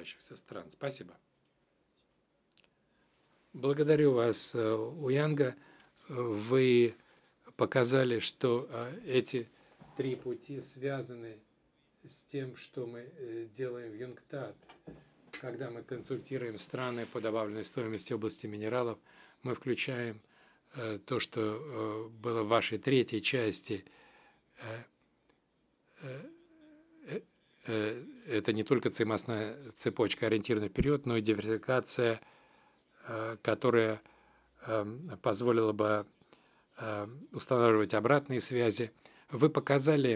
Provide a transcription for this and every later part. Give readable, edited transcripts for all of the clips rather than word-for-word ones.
развивающихся стран. Спасибо. Благодарю вас, Уянга. Вы показали, что эти три пути связаны с тем, что мы делаем в ЮНКТАД. Когда мы консультируем страны по добавленной стоимости в области минералов, мы включаем то, что было в вашей третьей части. Это не только цимосная цепочка, ориентирована вперед, но и диверсификация, которая позволила бы устанавливать обратные связи. Вы показали,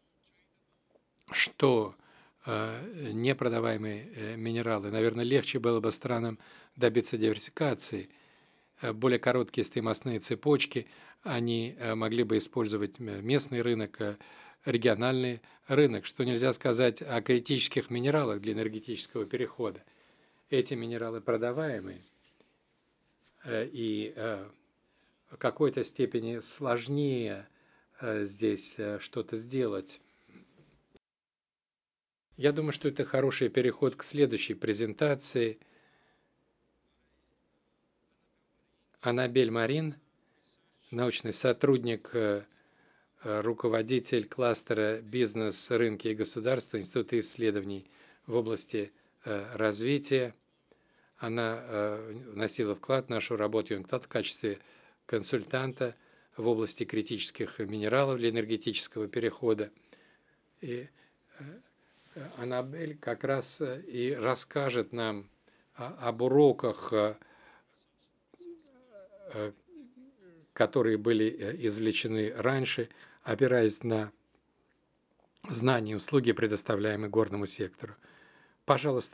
что непродаваемые минералы, наверное, легче было бы странам добиться диверсификации. Более короткие стоимостные цепочки, они могли бы использовать местный рынок, региональный рынок, что нельзя сказать о критических минералах для энергетического перехода. Эти минералы продаваемые и в какой-то степени сложнее здесь что-то сделать. Я думаю, что это хороший переход к следующей презентации. Анабель Марин, научный сотрудник, руководитель кластера «Бизнес, рынки и государство» Института исследований в области развития. Она вносила вклад в нашу работу ЮНКТАД в качестве консультанта в области критических минералов для энергетического перехода. И Анабель как раз и расскажет нам об уроках, которые были извлечены раньше, опираясь на знания и услуги, предоставляемые горному сектору. Пожалуйста.